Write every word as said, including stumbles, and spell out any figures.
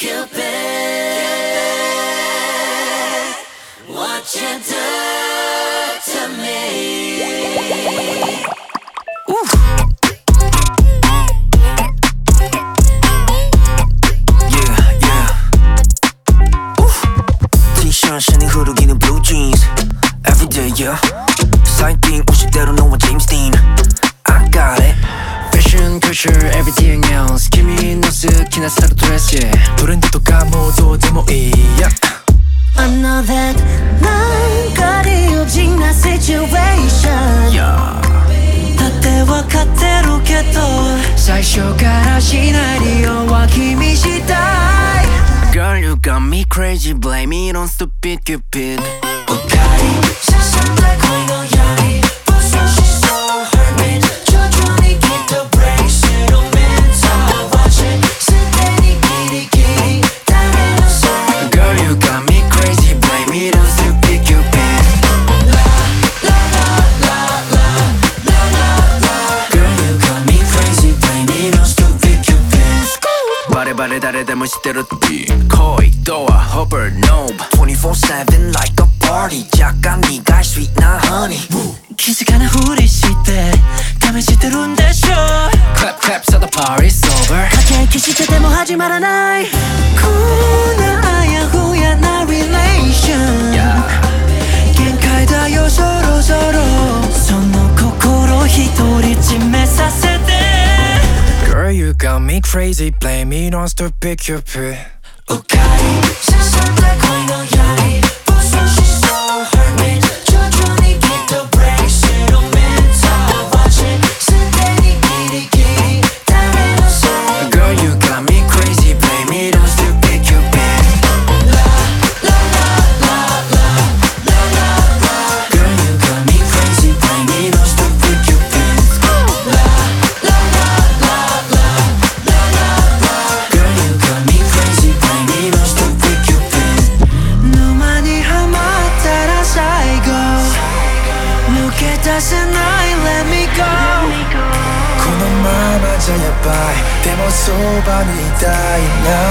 Cupid, what you do to me? Ooh. Yeah, yeah. Ooh. T-shirt shining 흐르기는 blue jeans. Everyday, yeah. Sighting 오십 대로 너와 James Dean. I got it. Fashion, culture, everything else君の好きなスタイルドレス、yeah. トレンドとかもうどうでもいい、yeah. I know that 난 거리 없진 나 situation、yeah. だってわかってるけど最初からシナリオは君次第 Girl you got me crazy blame it on stupid cupid Okay 세상 다恋の槍 But so she's so hurt me 저절히 get the breaks it don't matter watch it 쓸 때 니 길이 길이 다른 옷에 Girl you got me crazy blame it on stupid cupid La la la la la la la Girl you got me crazy blame it on stupid cupid バレバレ誰でも知ってる恋ドアホバーノブ twenty-four seven like a party 잠깐 네가 sweet 나 honey気づかないふりして試してるんでしょ Clap clap so the party's over 駆け引きしてても始まらないこんなあやふやな relation、 yeah. 限界だよそろそろその心一人締めさせて Girl you got me crazy blame it on stupid cupid Okay 세상 다恋の槍 But so she's so hurt me 저절히 get the breaks it don't matter watch it 쓸 때 니 길이 길이 다른 옷에 Girl you got me crazy blame it on stupid cupid La la la la la la la Girl you got me crazy blame it on stupid cupid La la la la la la la la Girl you got me crazy blame it on stupid cupid 너만이 하마 따라最後抜け出せない Let me go このままじゃやばいでもそばにいたいな